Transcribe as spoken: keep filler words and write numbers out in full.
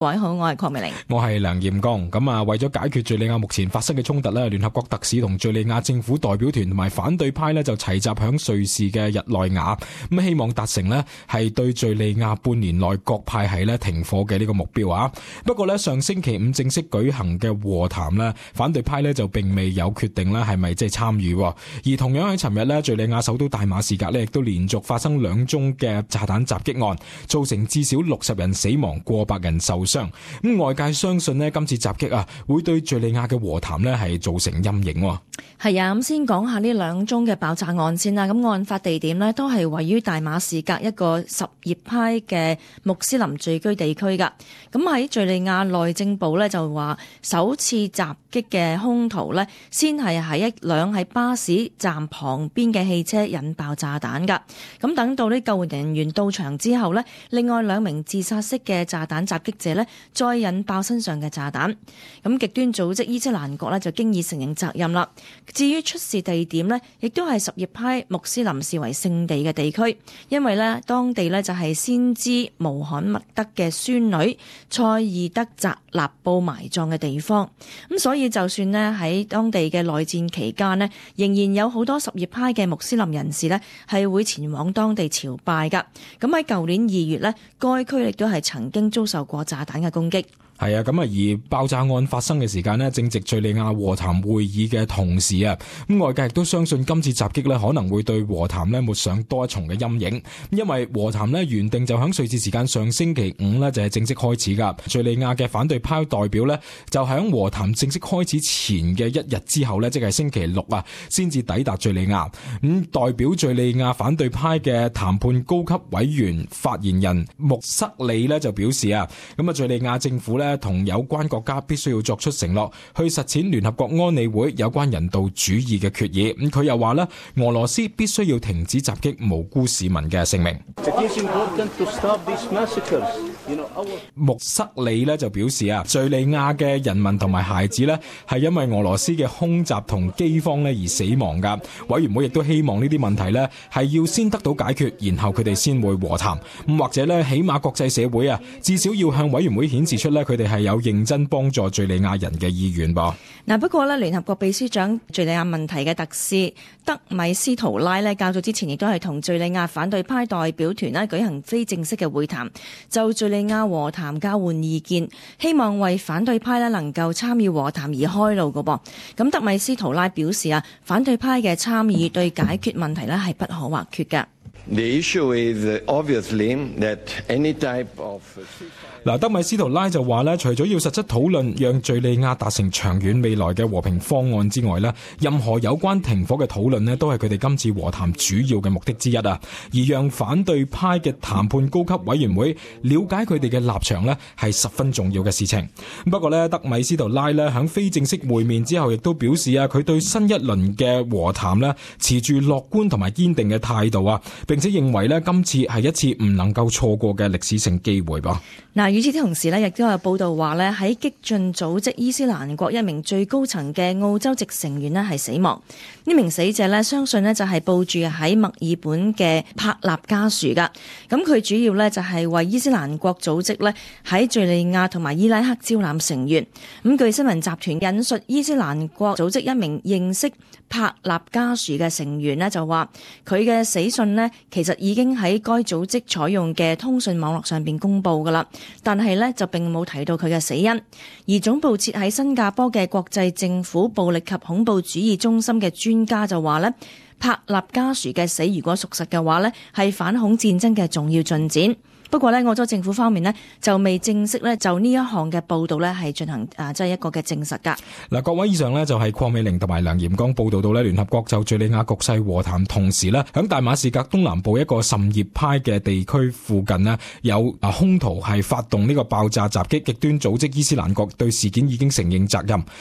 各位好，我係鄺美玲， 我係梁艷剛。咁啊，為咗解決敘利亞目前發生嘅衝突咧，聯合國特使同敘利亞政府代表團同埋反對派咧就齊集響瑞士嘅日內瓦，咁希望達成咧係對敘利亞半年內各派系咧停火嘅呢個目標啊。不過咧上星期五正式舉行嘅和談咧，反對派咧就並未有決定咧係咪即係參與。而同樣喺尋日咧，敘利亞首都大馬士革咧亦都連續發生兩宗嘅炸彈襲擊案，造成至少六十人死亡，過百人受傷。咁外界相信呢今次襲擊啊，會對敘利亞嘅和談呢係造成陰影。 係啊，咁先講下呢兩宗嘅爆炸案先啦。咁案發地點呢都係位於大馬士革一個什葉派嘅穆斯林聚居地區噶。咁喺敘利亞內政部呢就話，首次襲擊嘅兇徒呢先係喺一輛喺巴士站旁邊嘅汽車引爆炸彈噶。咁等到呢救援人員到場之後呢，另外兩名自殺式嘅炸彈襲擊者呢再引爆身上嘅炸彈。咁極端組織伊斯蘭國呢就經已承認責任啦。至於出事地點呢，亦都係什葉派穆斯林視為聖地嘅地區，因為呢當地呢就係先知穆罕默德嘅孫女塞爾德扎納布埋葬嘅地方。咁所以就算呢喺當地嘅內戰期間呢，仍然有好多什葉派嘅穆斯林人士呢係會前往當地朝拜噶。咁喺舊年二月呢，該區亦都係曾經遭受過炸彈嘅攻擊。 係啊，咁啊，而爆炸案發生嘅時間呢，正值敘利亞和談會議嘅同時啊，咁外界亦都相信今次襲擊呢可能會對和談呢抹上多一重嘅陰影，因為和談呢原定就響瑞士時間上星期五呢就係正式開始噶。敘利亞嘅反對派代表呢就響和談正式開始前嘅一日之後呢，即係星期六啊，先至抵達敘利亞。咁代表敘利亞反對派嘅談判高級委員發言人穆塞里呢就表示啊，咁啊敘利亞政府呢同有關國家必須要作出承諾，去實踐聯合國安理會有關人道主義嘅決議。咁佢又話咧，俄羅斯必須要停止襲擊無辜市民嘅性命。穆塞里咧就表示啊，敘利亞嘅人民同埋孩子咧係因為俄羅斯嘅空襲同饑荒咧而死亡噶。委員會亦都希望呢啲問題咧係要先得到解決，然後佢哋先會和談。咁或者咧，起碼國際社會啊，至少要向委員會顯示出咧佢哋係有認真幫助敘利亞人嘅意願噃。 嗱，不過咧，聯合國秘書長敘利亞問題嘅特使德米斯圖拉咧，較早之前亦都係同敘利亞反對派代表團咧舉行非正式嘅會談，就敘利亞和談交換意見，希望為反對派咧能夠參與和談而開路嘅噃。咁德米斯圖拉表示啊，反對派嘅參與對解決問題咧係不可或缺嘅。 The issue is obviously that any type of 嗱，德米斯圖拉就話咧，除咗要實質討論讓敘利亞達成長遠未來嘅和平方案之外咧，任何有關停火嘅討論咧，都係佢哋今次和談主要嘅目的之一啊。而讓反對派嘅談判高級委員會了解佢哋嘅立場咧，係十分重要嘅事情。不過咧，德米斯圖拉咧喺非正式會面之後，亦都表示啊，佢對新一輪嘅和談咧持住樂觀同埋堅定嘅態度啊，並且認為咧今次係一次唔能夠錯過嘅歷史性機會噃。 嗱，與此同時咧，亦都有報道話咧，喺激進組織伊斯蘭國一名最高層嘅澳洲籍成員咧係死亡。呢名死者咧，相信咧就係部署喺墨爾本嘅帕納加樹噶。咁佢主要咧就係為伊斯蘭國組織咧喺敘利亞同埋伊拉克招攬成員。咁據新聞集團引述伊斯蘭國組織一名認識帕納加樹嘅成員咧就話，佢嘅死訊咧其實已經喺該組織採用嘅通訊網絡上邊公布噶啦。但係咧就並冇提到佢嘅死因，而總部設喺新加坡嘅國際政府暴力及恐怖主義中心嘅專家就話咧，帕納加樹嘅死如果屬實嘅話咧，係反恐戰爭嘅重要進展。不過咧，澳洲政府方面咧就未正式咧就呢一項嘅報道咧係進行啊，即係一個嘅證實噶。 嗱，各位以上咧就係鄺美玲同埋梁艷剛報道到咧，聯合國就敘利亞局勢和談，同時咧響大馬士革東南部一個什葉派嘅地區附近咧有啊兇徒係發動呢個爆炸襲擊，極端組織伊斯蘭國對事件已經承認責任。